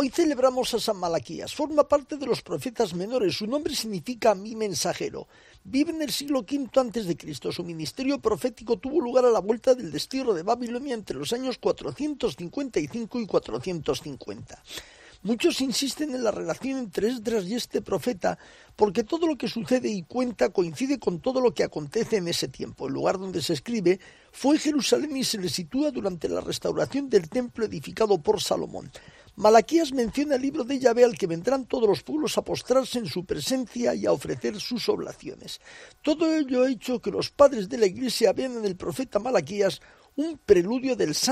Hoy celebramos a San Malaquías, forma parte de los profetas menores, su nombre significa mi mensajero. Vive en el siglo V a.C., su ministerio profético tuvo lugar a la vuelta del destierro de Babilonia entre los años 455 y 450. Muchos insisten en la relación entre Esdras y este profeta porque todo lo que sucede y cuenta coincide con todo lo que acontece en ese tiempo. El lugar donde se escribe fue Jerusalén y se le sitúa durante la restauración del templo edificado por Salomón. Malaquías menciona el libro de Yahvé al que vendrán todos los pueblos a postrarse en su presencia y a ofrecer sus oblaciones. Todo ello ha hecho que los padres de la Iglesia vean en el profeta Malaquías un preludio del